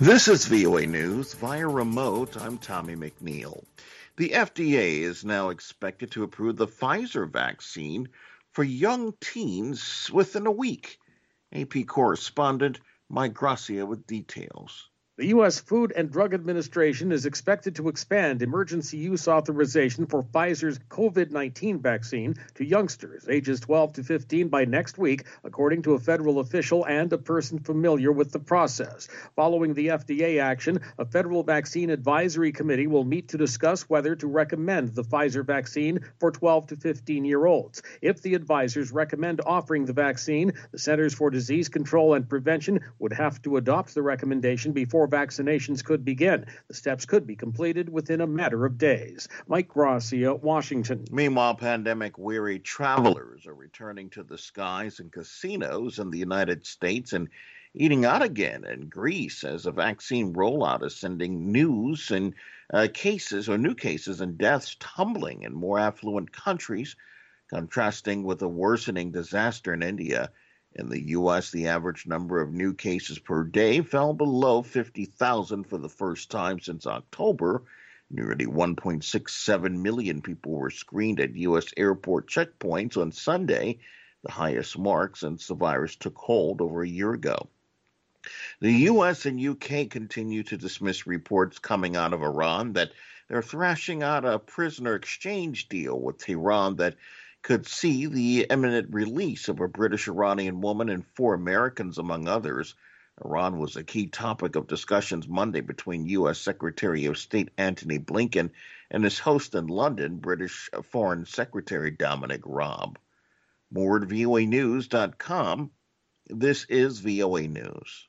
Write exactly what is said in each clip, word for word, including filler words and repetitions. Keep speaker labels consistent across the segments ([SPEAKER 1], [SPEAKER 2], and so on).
[SPEAKER 1] This is V O A News via remote. I'm Tommy McNeil. The F D A is now expected to approve the Pfizer vaccine for young teens within a week. A P correspondent Mike Gracia with details.
[SPEAKER 2] The U S Food and Drug Administration is expected to expand emergency use authorization for Pfizer's COVID nineteen vaccine to youngsters ages twelve to fifteen by next week, according to a federal official and a person familiar with the process. Following the F D A action, a federal vaccine advisory committee will meet to discuss whether to recommend the Pfizer vaccine for twelve to fifteen-year-olds. If the advisors recommend offering the vaccine, the Centers for Disease Control and Prevention would have to adopt the recommendation before vaccinations could begin. The steps could be completed within a matter of days. Mike Gracia, Washington.
[SPEAKER 1] Meanwhile, pandemic-weary travelers are returning to the skies and casinos in the United States and eating out again in Greece as a vaccine rollout is sending news and uh, cases or new cases and deaths tumbling in more affluent countries, contrasting with a worsening disaster in India. In the U S, the average number of new cases per day fell below fifty thousand for the first time since October. Nearly one point six seven million people were screened at U S airport checkpoints on Sunday, the highest mark since the virus took hold over a year ago. The U S and U K continue to dismiss reports coming out of Iran that they're thrashing out a prisoner exchange deal with Tehran that could see the imminent release of a British Iranian woman and four Americans, among others. Iran was a key topic of discussions Monday between U S Secretary of State Antony Blinken and his host in London, British Foreign Secretary Dominic Raab. More at V O A news dot com. This is V O A News.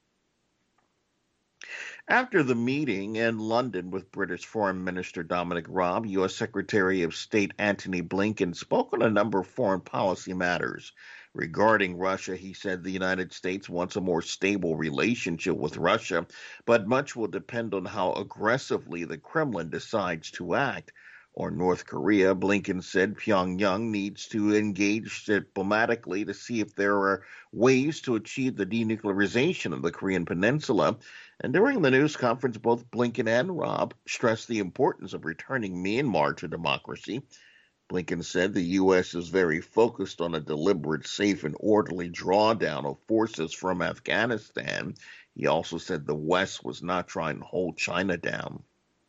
[SPEAKER 1] After the meeting in London with British Foreign Minister Dominic Raab, U S Secretary of State Antony Blinken spoke on a number of foreign policy matters. Regarding Russia, he said the United States wants a more stable relationship with Russia, but much will depend on how aggressively the Kremlin decides to act. On North Korea, Blinken said Pyongyang needs to engage diplomatically to see if there are ways to achieve the denuclearization of the Korean Peninsula. And during the news conference, both Blinken and Raab stressed the importance of returning Myanmar to democracy. Blinken said the U S is very focused on a deliberate, safe, and orderly drawdown of forces from Afghanistan. He also said the West was not trying to hold China down.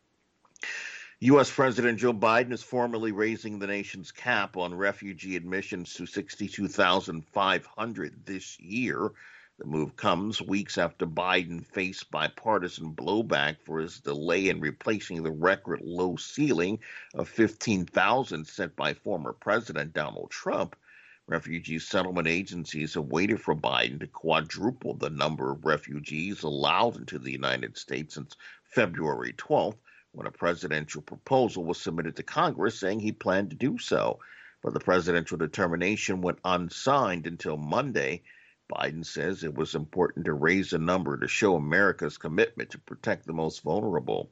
[SPEAKER 1] U S. President Joe Biden is formally raising the nation's cap on refugee admissions to sixty-two thousand five hundred this year. The move comes weeks after Biden faced bipartisan blowback for his delay in replacing the record low ceiling of fifteen thousand set by former President Donald Trump. Refugee settlement agencies have waited for Biden to quadruple the number of refugees allowed into the United States since February twelfth. When a presidential proposal was submitted to Congress saying he planned to do so. But the presidential determination went unsigned until Monday. Biden says it was important to raise the number to show America's commitment to protect the most vulnerable.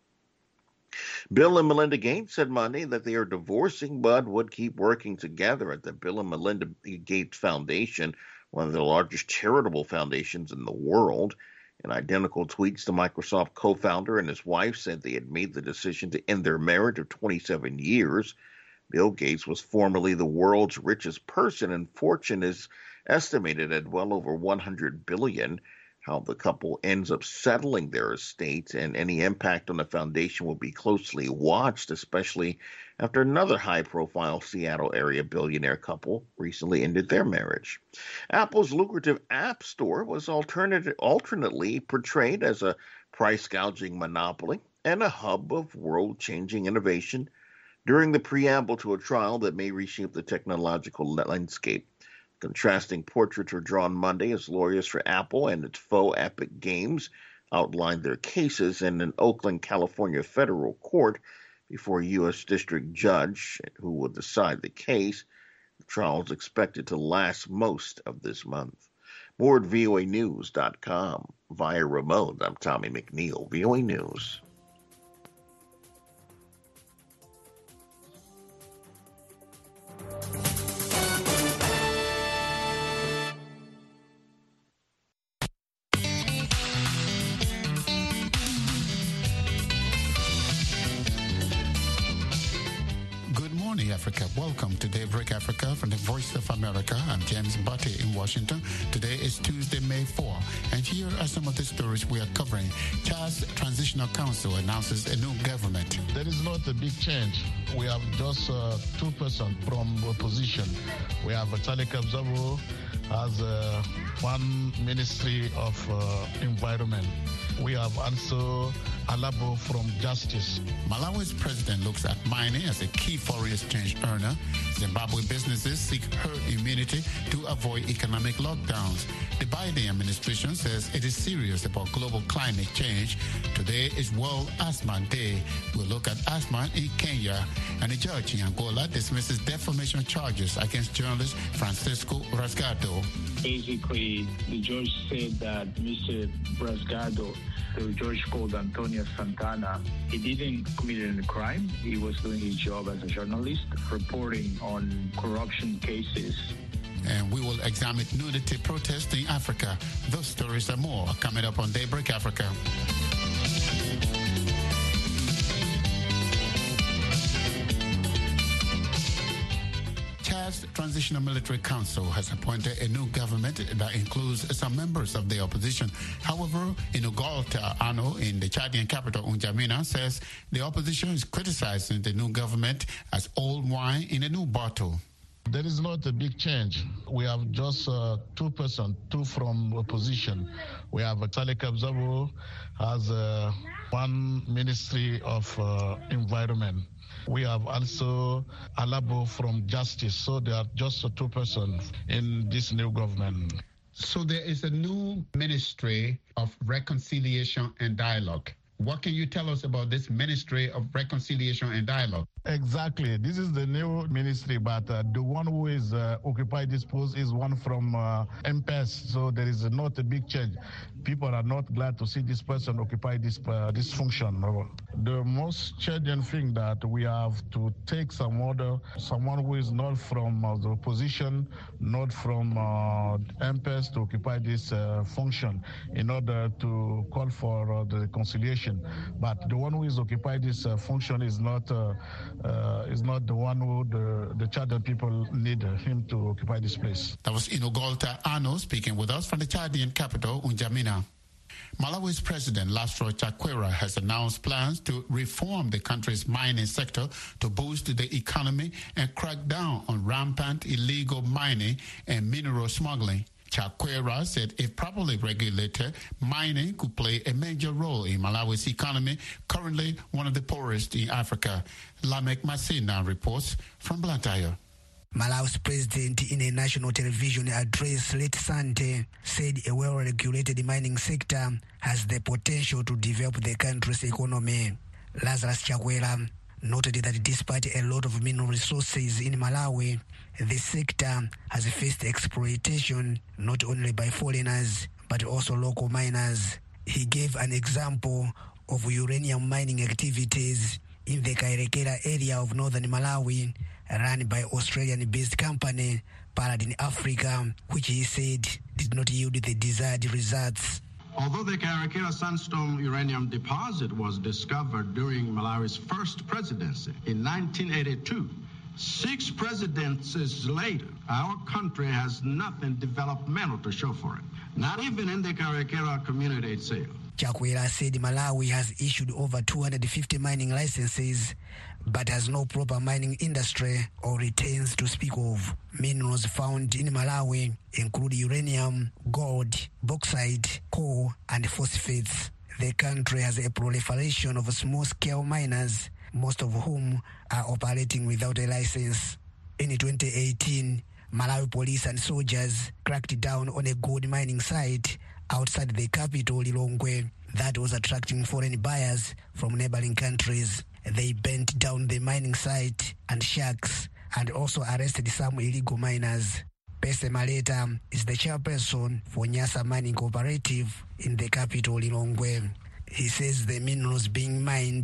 [SPEAKER 1] Bill and Melinda Gates said Monday that they are divorcing but would keep working together at the Bill and Melinda Gates Foundation, one of the largest charitable foundations in the world. In identical tweets, the Microsoft co-founder and his wife said they had made the decision to end their marriage of twenty-seven years. Bill Gates was formerly the world's richest person, and fortune is estimated at well over one hundred billion dollars. How the couple ends up settling their estate and any impact on the foundation will be closely watched, especially after another high-profile Seattle area billionaire couple recently ended their marriage. Apple's lucrative App Store was alternate, alternately portrayed as a price-gouging monopoly and a hub of world-changing innovation during the preamble to a trial that may reshape the technological landscape. Contrasting portraits were drawn Monday as lawyers for Apple and its foe Epic Games outlined their cases in an Oakland, California federal court before a U S district judge who will decide the case. The trial is expected to last most of this month. More at V O A news dot com. Via remote, I'm Tommy McNeil, V O A News.
[SPEAKER 3] Africa. Welcome to Daybreak Africa from the Voice of America. I'm James Butte in Washington. Today is Tuesday, May fourth, and here are some of the stories we are covering. Chad's Transitional Council announces a new government.
[SPEAKER 4] There is not a big change. We have just uh, two persons from opposition. We have Talek Abzabo as uh, one Ministry of uh, Environment. We have also Alabo from Justice.
[SPEAKER 3] Malawi's president looks at mining as a key foreign exchange earner. Zimbabwe businesses seek herd immunity to avoid economic lockdowns. The Biden administration says it is serious about global climate change. Today is World Asthma Day. We'll look at asthma in Kenya. And a judge in Angola dismisses defamation charges against journalist Francisco Rasgado.
[SPEAKER 5] Basically, the judge said that Mister Rasgado, the judge called Antonio Santana, he didn't commit any crime. He was doing his job as a journalist, reporting on corruption cases.
[SPEAKER 3] And we will examine nudity protests in Africa. Those stories and more are coming up on Daybreak Africa. Chad's Transitional Military Council has appointed a new government that includes some members of the opposition. However, Inugolta Ano in the Chadian capital, N'Djamena, says the opposition is criticizing the new government as old wine in a new bottle.
[SPEAKER 4] There is not a big change. We have just uh, two persons, two from opposition. We have Talek Abzabo as uh, one Ministry of uh, Environment. We have also Alabo from Justice. So there are just uh, two persons in this new government.
[SPEAKER 3] So there is a new Ministry of Reconciliation and Dialogue. What can you tell us about this Ministry of Reconciliation and Dialogue?
[SPEAKER 4] Exactly. This is the new ministry, but uh, the one who is uh, occupied this post is one from uh, M P E S, so there is not a big change. People are not glad to see this person occupy this uh, this function. The most challenging thing that we have to take some order, someone who is not from uh, the opposition, not from uh, M P E S to occupy this uh, function in order to call for uh, the reconciliation. But the one who is occupied this uh, function is not uh, uh, is not the one who the, the Chadian people need him to occupy this place.
[SPEAKER 3] That was Inugolta Ano speaking with us from the Chadian capital, N'Djamena. Malawi's president, Laszlo Chakwera, has announced plans to reform the country's mining sector to boost the economy and crack down on rampant illegal mining and mineral smuggling. Chakwera said if properly regulated, mining could play a major role in Malawi's economy, currently one of the poorest in Africa. Lamek Masina reports from Blantyre.
[SPEAKER 6] Malawi's president, in a national television address late Sunday, said a well-regulated mining sector has the potential to develop the country's economy. Lazarus Chakwera noted that despite a lot of mineral resources in Malawi, the sector has faced exploitation not only by foreigners but also local miners. He gave an example of uranium mining activities in the Kairekera area of northern Malawi, run by Australian-based company Paladin Africa, which he said did not yield the desired results.
[SPEAKER 7] Although the Kairekera Sandstone uranium deposit was discovered during Malawi's first presidency in nineteen eighty-two, six presidencies later, our country has nothing developmental to show for it, not even in the Kairekera community itself.
[SPEAKER 6] Chakwera said Malawi has issued over two hundred fifty mining licenses, but has no proper mining industry or returns to speak of. Minerals found in Malawi include uranium, gold, bauxite, coal, and phosphates. The country has a proliferation of small-scale miners, most of whom are operating without a license. In twenty eighteen, Malawi police and soldiers cracked down on a gold mining site outside the capital, Lilongwe, that was attracting foreign buyers from neighboring countries. They burnt down the mining site and shacks and also arrested some illegal miners. Pese Maleta is the chairperson for Nyasa Mining Cooperative in the capital, Lilongwe. He says the minerals being mined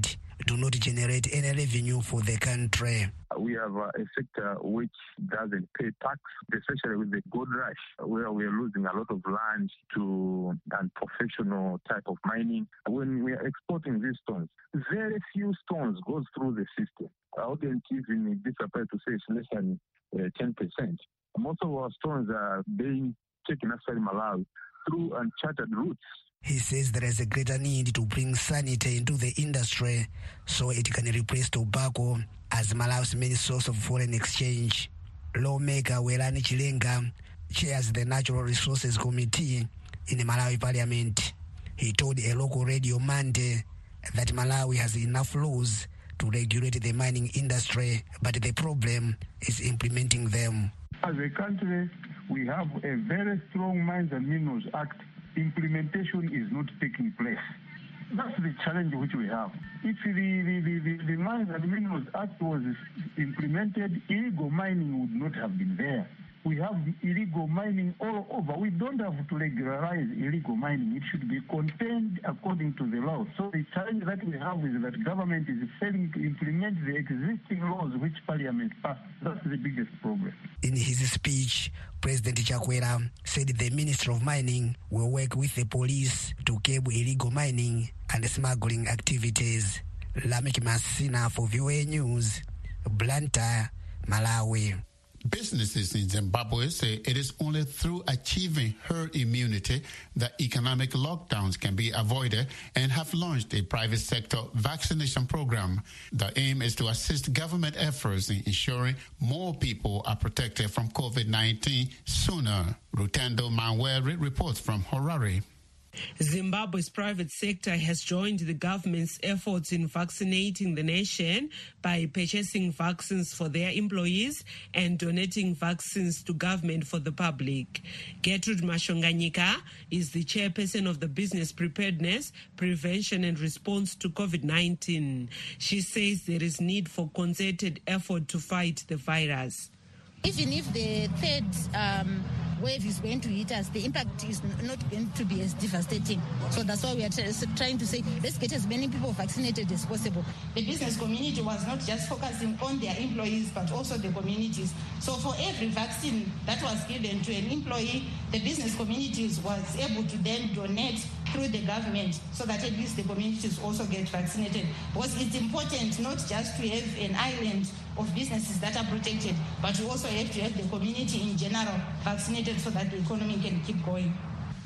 [SPEAKER 6] do not generate any revenue for the country.
[SPEAKER 5] We have uh, a sector which doesn't pay tax, especially with the gold rush, where we are losing a lot of land to unprofessional type of mining. When we are exporting these stones, very few stones goes through the system. I wouldn't even be surprised to say it's less than uh, ten percent. Most of our stones are being taken outside Malawi through uncharted routes.
[SPEAKER 6] He says there is a greater need to bring sanity into the industry so it can replace tobacco as Malawi's main source of foreign exchange. Lawmaker Welani Chilenga chairs the Natural Resources Committee in the Malawi Parliament. He told a local radio Monday that Malawi has enough laws to regulate the mining industry, but the problem is implementing them.
[SPEAKER 8] As a country, we have a very strong Mines and Minerals Act. Implementation is not taking place. That's the challenge which we have. If the, the, the, the, the Mines and Minerals Act was implemented, illegal mining would not have been there. We have illegal mining all over. We don't have to regularize illegal mining. It should be contained according to the law. So the challenge that we have is that government is failing to implement the existing laws which Parliament passed. That's the biggest problem.
[SPEAKER 6] In his speech, President Chakwera said the Ministry of Mining will work with the police to curb illegal mining and smuggling activities. Lamek Masina for V O A News, Blantyre, Malawi.
[SPEAKER 3] Businesses in Zimbabwe say it is only through achieving herd immunity that economic lockdowns can be avoided and have launched a private sector vaccination program. The aim is to assist government efforts in ensuring more people are protected from COVID nineteen sooner. Rutendo Manweri reports from Harare.
[SPEAKER 9] Zimbabwe's private sector has joined the government's efforts in vaccinating the nation by purchasing vaccines for their employees and donating vaccines to government for the public. Gertrude Mashonganyika is the chairperson of the Business Preparedness, Prevention and Response to COVID nineteen. She says there is need for concerted effort to fight the virus.
[SPEAKER 10] Even if the third um, wave is going to hit us, the impact is not going to be as devastating. So that's why we are trying to say, let's get as many people vaccinated as possible.
[SPEAKER 11] The business community was not just focusing on their employees, but also the communities. So for every vaccine that was given to an employee, the business communities was able to then donate through the government so that at least the communities also get vaccinated. Because it's important not just to have an island of businesses that are protected, but we also have to have the community in general vaccinated so that the economy can keep going.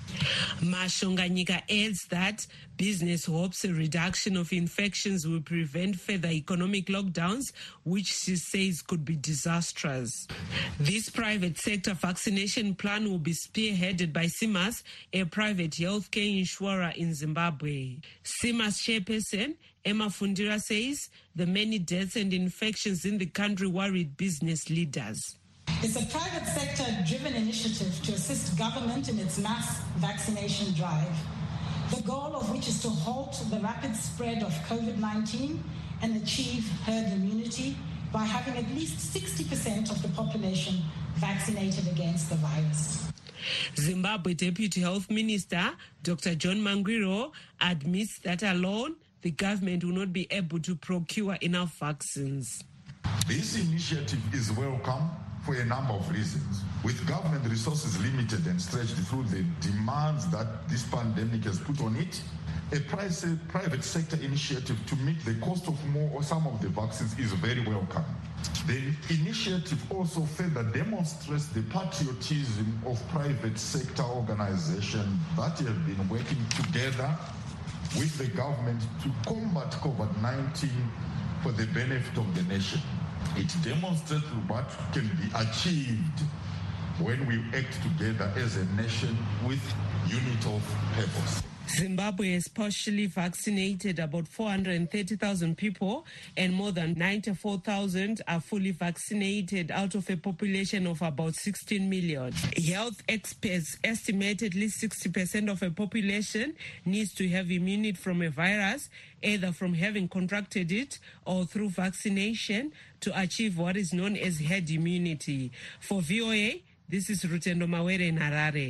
[SPEAKER 9] Mashonganyika adds that business hopes a reduction of infections will prevent further economic lockdowns, which she says could be disastrous. This private sector vaccination plan will be spearheaded by CIMAS, a private healthcare insurer in Zimbabwe. CIMAS chairperson Emma Fundira says the many deaths and infections in the country worried business leaders.
[SPEAKER 12] It's a private sector-driven initiative to assist government in its mass vaccination drive, the goal of which is to halt the rapid spread of COVID nineteen and achieve herd immunity by having at least sixty percent of the population vaccinated against the virus.
[SPEAKER 9] Zimbabwe Deputy Health Minister Doctor John Mangwiro admits that alone the government will not be able to procure enough vaccines.
[SPEAKER 13] This initiative is welcome for a number of reasons. With government resources limited and stretched through the demands that this pandemic has put on it, a private sector initiative to meet the cost of more or some of the vaccines is very welcome. The initiative also further demonstrates the patriotism of private sector organizations that have been working together with the government to combat COVID nineteen for the benefit of the nation. It demonstrates what can be achieved when we act together as a nation with unit of purpose.
[SPEAKER 9] Zimbabwe has partially vaccinated about four hundred thirty thousand people, and more than ninety-four thousand are fully vaccinated out of a population of about sixteen million. Health experts estimate at least sixty percent of a population needs to have immunity from a virus, either from having contracted it or through vaccination, to achieve what is known as herd immunity. For V O A, this is Rutendo Mawere in Harare.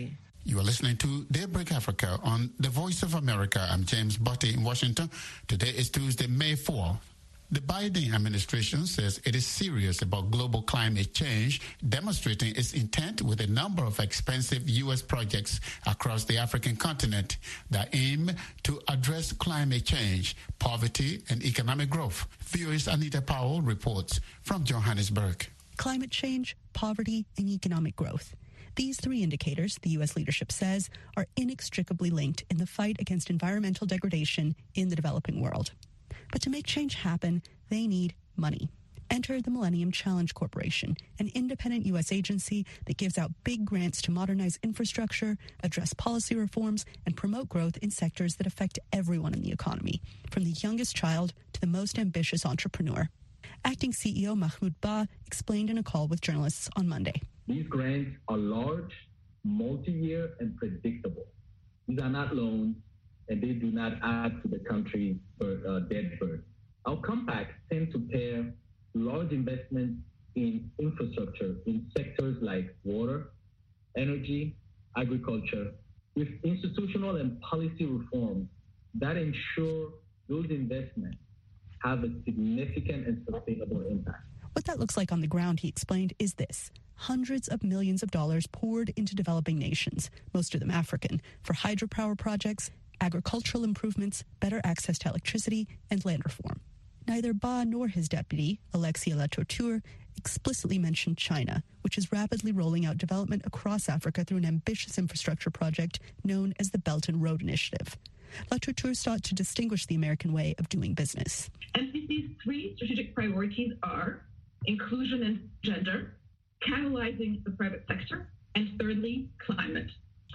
[SPEAKER 3] You are listening to Daybreak Africa on the Voice of America. I'm James Botte in Washington. Today is Tuesday, May fourth. The Biden administration says it is serious about global climate change, demonstrating its intent with a number of expensive U S projects across the African continent that aim to address climate change, poverty, and economic growth. V O A's Anita Powell reports from Johannesburg.
[SPEAKER 14] Climate change, poverty, and economic growth. These three indicators, the U S leadership says, are inextricably linked in the fight against environmental degradation in the developing world. But to make change happen, they need money. Enter the Millennium Challenge Corporation, an independent U S agency that gives out big grants to modernize infrastructure, address policy reforms, and promote growth in sectors that affect everyone in the economy, from the youngest child to the most ambitious entrepreneur. Acting C E O Mahmoud Ba explained in a call with journalists on Monday.
[SPEAKER 15] These grants are large, multi-year, and predictable. These are not loans, and they do not add to the country's uh, debt burden. Our compacts tend to pair large investments in infrastructure in sectors like water, energy, agriculture, with institutional and policy reforms that ensure those investments have a significant and sustainable impact.
[SPEAKER 14] What that looks like on the ground, he explained, is this. Hundreds of millions of dollars poured into developing nations, most of them African, for hydropower projects, agricultural improvements, better access to electricity, and land reform. Neither Ba nor his deputy, Alexia Latour, explicitly mentioned China, which is rapidly rolling out development across Africa through an ambitious infrastructure project known as the Belt and Road Initiative. Latour sought to distinguish the American way of doing business.
[SPEAKER 16] M C C's three strategic priorities are inclusion and gender, catalyzing the private sector, and thirdly, climate.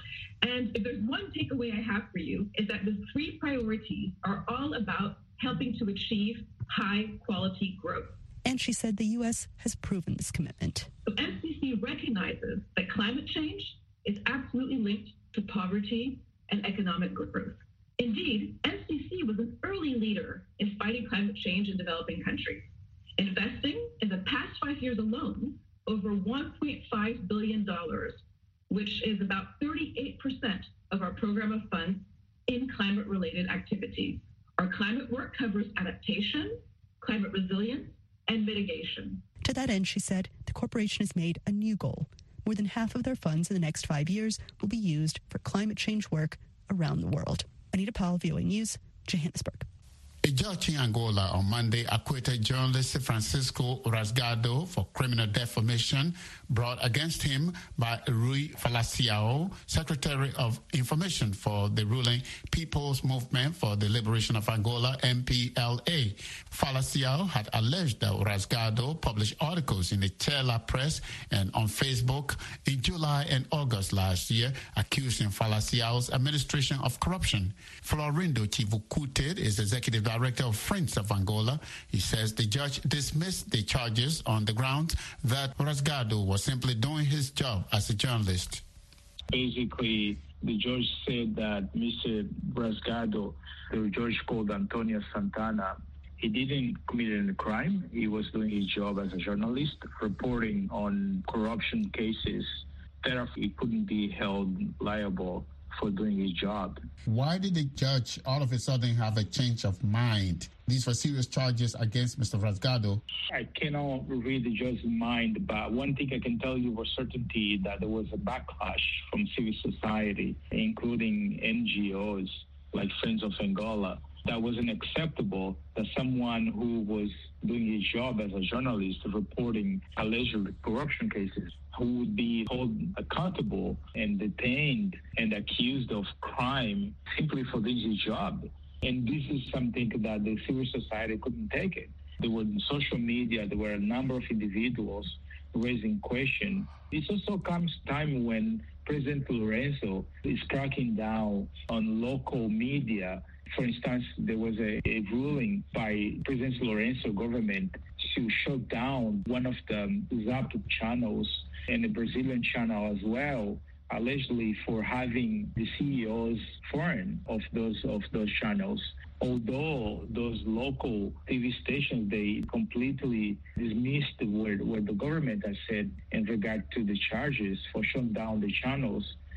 [SPEAKER 16] And if there's one takeaway I have for you, is that the three priorities are all about helping to achieve high-quality growth.
[SPEAKER 14] And she said the U S has proven this commitment.
[SPEAKER 16] So M C C recognizes that climate change is absolutely linked to poverty and economic growth. Indeed, M C C was an early leader in fighting climate change in developing countries, investing in the past five years alone over one point five billion dollars, which is about thirty-eight percent of our program of funds in climate-related activities. Our climate work covers adaptation, climate resilience, and mitigation.
[SPEAKER 14] To that end, she said, the corporation has made a new goal. More than half of their funds in the next five years will be used for climate change work around the world. Anita Powell, V O A News, Johannesburg.
[SPEAKER 3] A judge in Angola on Monday acquitted journalist Francisco Rasgado for criminal defamation brought against him by Rui Falaciao, Secretary of Information for the ruling People's Movement for the Liberation of Angola, M P L A. Falaciao had alleged that Rasgado published articles in the Tela Press and on Facebook in July and August last year, accusing Falaciao's administration of corruption. Florindo Chivukute is executive director of Friends of Angola. He says the judge dismissed the charges on the grounds that Rasgado was simply doing his job as a journalist.
[SPEAKER 5] Basically, the judge said that Mister Rasgado, the judge called Antonio Santana, he didn't commit any crime. He was doing his job as a journalist, reporting on corruption cases. Therefore, he couldn't be held liable for doing his job.
[SPEAKER 3] Why did the judge all of a sudden have a change of mind? These were serious charges against Mister Rasgado.
[SPEAKER 5] I cannot read the judge's mind, but one thing I can tell you for certainty that there was a backlash from civil society, including N G Os like Friends of Angola. That wasn't acceptable that someone who was doing his job as a journalist reporting alleged corruption cases, who would be held accountable and detained and accused of crime simply for doing his job. And this is something that the civil society couldn't take it. There were social media, there were a number of individuals raising question. It also comes time when President Lourenço is cracking down on local media. For instance, there was a, a ruling by President Lourenço government to shut down one of the Zap channels and the Brazilian channel as well, allegedly for having the C E Os foreign of those of those channels. Although those local T V stations, they completely dismissed what, what the government has said in regard to the charges for shutting down the channels.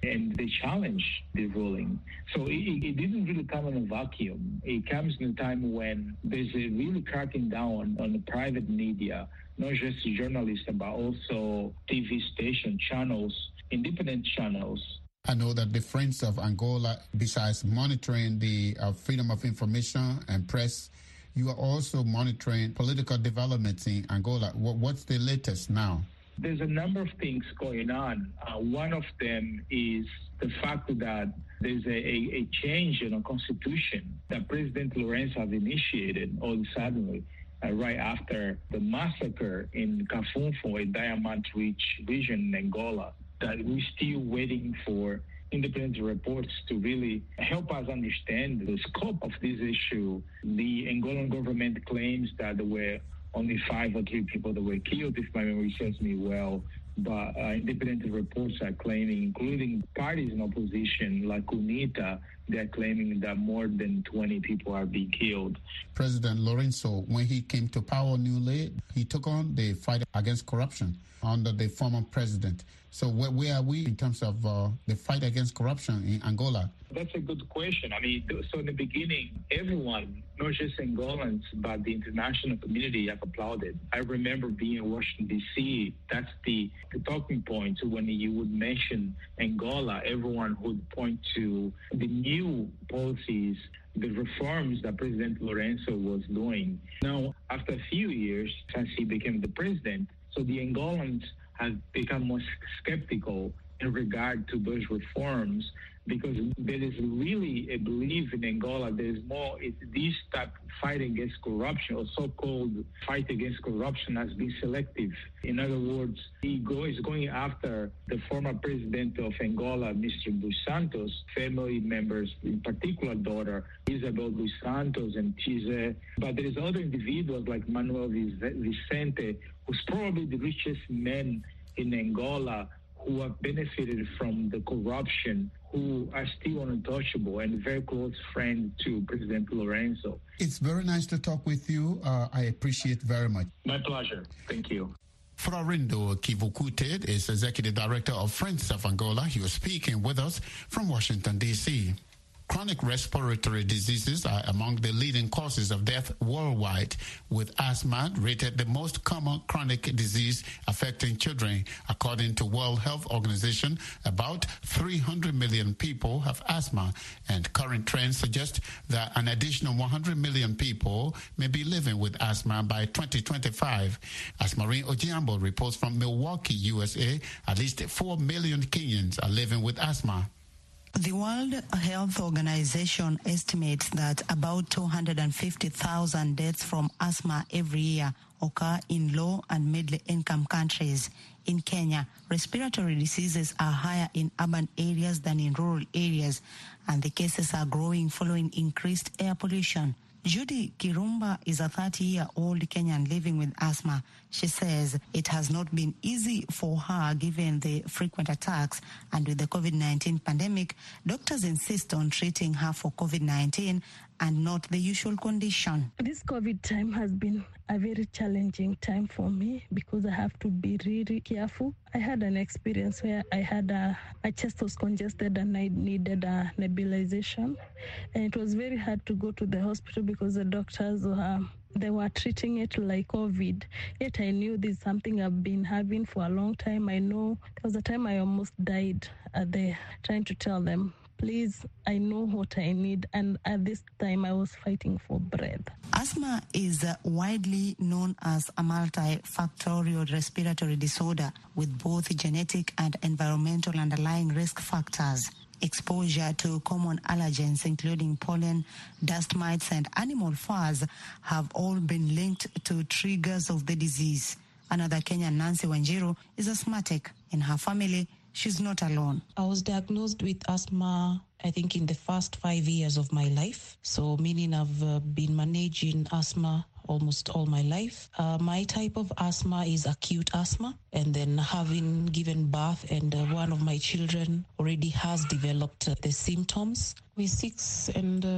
[SPEAKER 5] and they challenged the ruling. So it, it didn't really come in a vacuum. It comes in a time when there's a really cracking down on the private media, not just journalists, but also T V station channels, independent channels.
[SPEAKER 3] I know that the Friends of Angola, besides monitoring the uh, freedom of information and press, you are also monitoring political developments in Angola. What, what's the latest now?
[SPEAKER 5] There's a number of things going on. Uh, one of them is the fact that there's a, a, a change in a constitution that President Lourenço has initiated all suddenly uh, right after the massacre in Cafunfo, a diamond-rich region in Angola, that we're still waiting for independent reports to really help us understand the scope of this issue. The Angolan government claims that there were only five or three people that were killed, if my memory serves me well. But uh, independent reports are claiming, including parties in opposition like UNITA, they're claiming that more than twenty people are being killed.
[SPEAKER 3] President Lourenço, when he came to power newly, he took on the fight against corruption under the former president. So where, where are we in terms of uh, the fight against corruption in Angola?
[SPEAKER 5] That's a good question. I mean, so in the beginning, everyone, not just Angolans, but the international community have applauded. I remember being in Washington, D C. That's the, the talking point. So when you would mention Angola, everyone would point to the new policies, the reforms that President Lourenço was doing. Now, after a few years, since he became the president, so the Angolans have become more skeptical in regard to those reforms, because there is really a belief in Angola there is more, it, this type of fight against corruption, or so-called fight against corruption, has been selective. In other words, he go, is going after the former president of Angola, Mister Dos Santos, family members, in particular daughter, Isabel Dos Santos and Tize. But there is other individuals like Manuel Vicente, who's probably the richest man in Angola, who have benefited from the corruption, who are still untouchable and very close friends to President Lourenço.
[SPEAKER 3] It's very nice to talk with you. Uh, I appreciate very much.
[SPEAKER 5] My pleasure. Thank you.
[SPEAKER 3] Florindo Kivukute is Executive Director of Friends of Angola. He was speaking with us from Washington, D C Chronic respiratory diseases are among the leading causes of death worldwide, with asthma rated the most common chronic disease affecting children. According to World Health Organization, about three hundred million people have asthma, and current trends suggest that an additional one hundred million people may be living with asthma by twenty twenty-five. As Maureen Ojiambo reports from Milwaukee, U S A, at least four million Kenyans are living with asthma.
[SPEAKER 17] The World Health Organization estimates that about two hundred fifty thousand deaths from asthma every year occur in low and middle-income countries. In Kenya, respiratory diseases are higher in urban areas than in rural areas, and the cases are growing following increased air pollution. Judy Kirumba is a thirty-year-old Kenyan living with asthma. She says it has not been easy for her given the frequent attacks, and with the COVID nineteen pandemic, doctors insist on treating her for COVID nineteen and not the usual condition.
[SPEAKER 18] This COVID time has been a very challenging time for me because I have to be really careful. I had an experience where I had a, a chest was congested and I needed a nebulization. And it was very hard to go to the hospital because the doctors were, they were treating it like COVID. Yet I knew this is something I've been having for a long time. I know there was a time I almost died at the trying to tell them, please, I know what I need. And at this time, I was fighting for breath.
[SPEAKER 17] Asthma is uh, widely known as a multifactorial respiratory disorder with both genetic and environmental underlying risk factors. Exposure to common allergens, including pollen, dust mites, and animal furs, have all been linked to triggers of the disease. Another Kenyan, Nancy Wanjiru, is asthmatic. In her family, she's not alone.
[SPEAKER 19] I was diagnosed with asthma, I think, in the first five years of my life. So meaning I've uh, been managing asthma almost all my life. Uh, my type of asthma is acute asthma. And then having given birth and uh, one of my children already has developed uh, the symptoms. We're six and uh,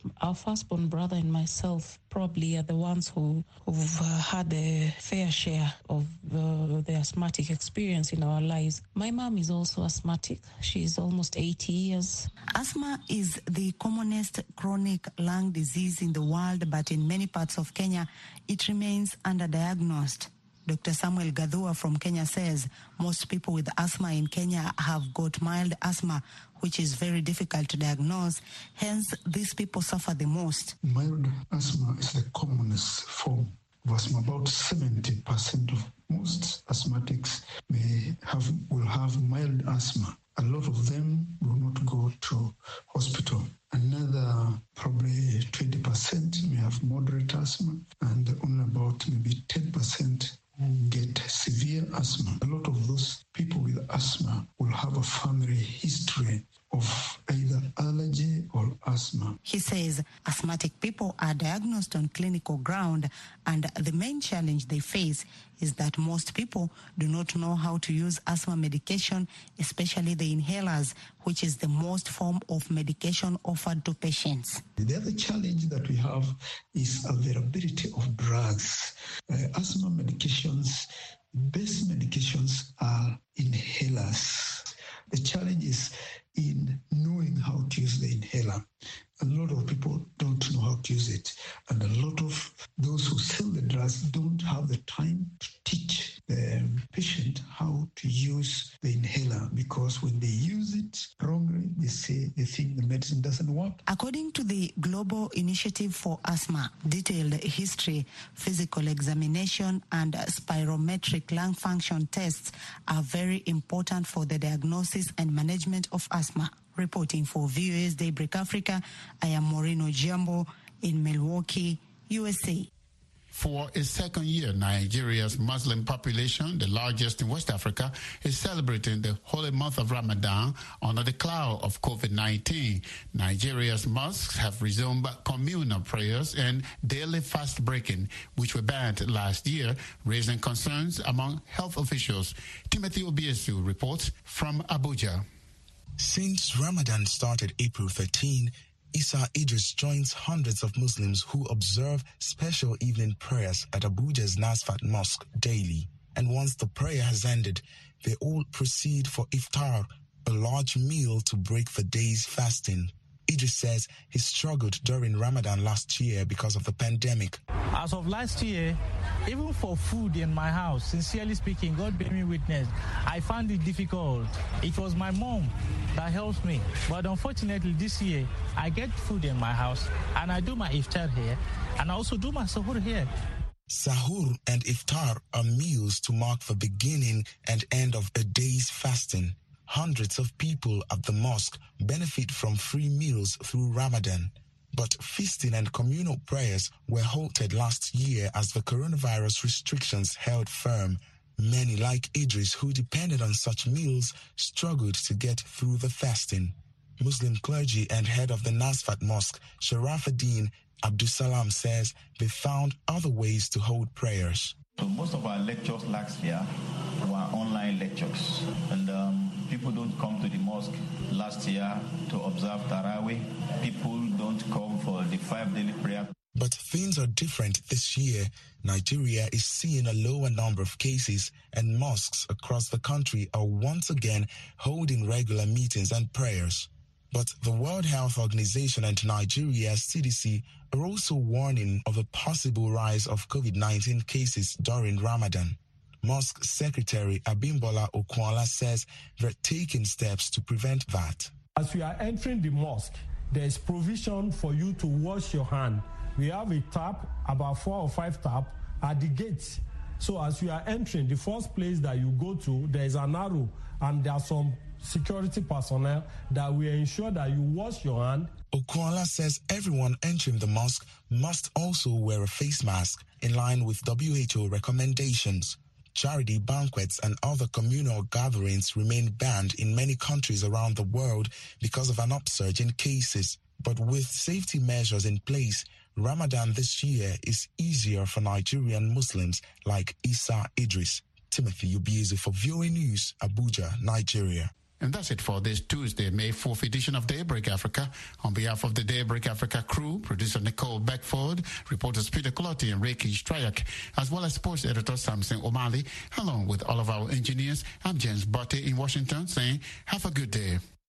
[SPEAKER 19] Our firstborn brother and myself probably are the ones who, who've uh, had a fair share of uh, the asthmatic experience in our lives. My mom is also asthmatic. She's almost eighty years.
[SPEAKER 17] Asthma is the commonest chronic lung disease in the world, but in many parts of Kenya, it remains underdiagnosed. Doctor Samuel Gadhua from Kenya says most people with asthma in Kenya have got mild asthma, which is very difficult to diagnose. Hence, these people suffer the most.
[SPEAKER 20] Mild asthma is the commonest form of asthma. About seventy percent of most asthmatics may have will have mild asthma. A lot of them will not go to hospital. Another probably twenty percent may have moderate asthma, and only about maybe ten percent get severe asthma. A lot of those people with asthma will have a family history of either allergy or asthma.
[SPEAKER 17] He says asthmatic people are diagnosed on clinical ground, and the main challenge they face is that most people do not know how to use asthma medication, especially the inhalers, which is the most form of medication offered to patients.
[SPEAKER 20] The other challenge that we have is availability of drugs. Uh, asthma medications, best medications are inhalers. The challenge is in knowing how to use the inhaler. A lot of people don't know how to use it, and a lot of those who sell the drugs don't have the time to teach the patient how to use the inhaler, because when they use it wrongly, they say they think the medicine doesn't work.
[SPEAKER 17] According to the Global Initiative for Asthma, detailed history, physical examination, and spirometric lung function tests are very important for the diagnosis and management of asthma. Reporting for V O A's Daybreak Africa, I am Maureen Ojiambo in Milwaukee, U S A.
[SPEAKER 3] For a second year, Nigeria's Muslim population, the largest in West Africa, is celebrating the holy month of Ramadan under the cloud of COVID nineteen. Nigeria's mosques have resumed communal prayers and daily fast breaking, which were banned last year, raising concerns among health officials. Timothy Obiesu reports from Abuja.
[SPEAKER 21] Since Ramadan started April thirteenth, Issa Idris joins hundreds of Muslims who observe special evening prayers at Abuja's Nasfat Mosque daily. And once the prayer has ended, they all proceed for iftar, a large meal to break the day's fasting. Idris says he struggled during Ramadan last year because of the pandemic.
[SPEAKER 22] As of last year, even for food in my house, sincerely speaking, God bear me witness, I found it difficult. It was my mom that helped me. But unfortunately, this year, I get food in my house, and I do my iftar here, and I also do my sahur here.
[SPEAKER 21] Sahur and iftar are meals to mark the beginning and end of a day's fasting. Hundreds of people at the mosque benefit from free meals through Ramadan. But feasting and communal prayers were halted last year as the coronavirus restrictions held firm. Many, like Idris, who depended on such meals, struggled to get through the fasting. Muslim clergy and head of the Nasfat Mosque, Sharafuddin Abdusalam, says they found other ways to hold prayers.
[SPEAKER 23] So most of our lectures last year were online lectures, and um, people don't come to the mosque last year to observe Taraweeh. People don't come for the five daily prayer.
[SPEAKER 21] But things are different this year. Nigeria is seeing a lower number of cases, and mosques across the country are once again holding regular meetings and prayers. But the World Health Organization and Nigeria's C D C are also warning of a possible rise of COVID nineteen cases during Ramadan. Mosque Secretary Abimbola Okwala says they're taking steps to prevent that.
[SPEAKER 24] As we are entering the mosque, there is provision for you to wash your hand. We have a tap, about four or five taps, at the gates. So as you are entering, the first place that you go to, there is an arrow, and there are some security personnel that will ensure that you wash your hand.
[SPEAKER 21] Okwala says everyone entering the mosque must also wear a face mask in line with W H O recommendations. Charity banquets and other communal gatherings remain banned in many countries around the world because of an upsurge in cases. But with safety measures in place, Ramadan this year is easier for Nigerian Muslims like Issa Idris. Timothy Obiezu for V O A News, Abuja, Nigeria.
[SPEAKER 3] And that's it for this Tuesday, May fourth edition of Daybreak Africa. On behalf of the Daybreak Africa crew, producer Nicole Beckford, reporters Peter Clotti and Reiki Strayak, as well as sports editor Samson O'Malley, along with all of our engineers, I'm James Botte in Washington saying, have a good day.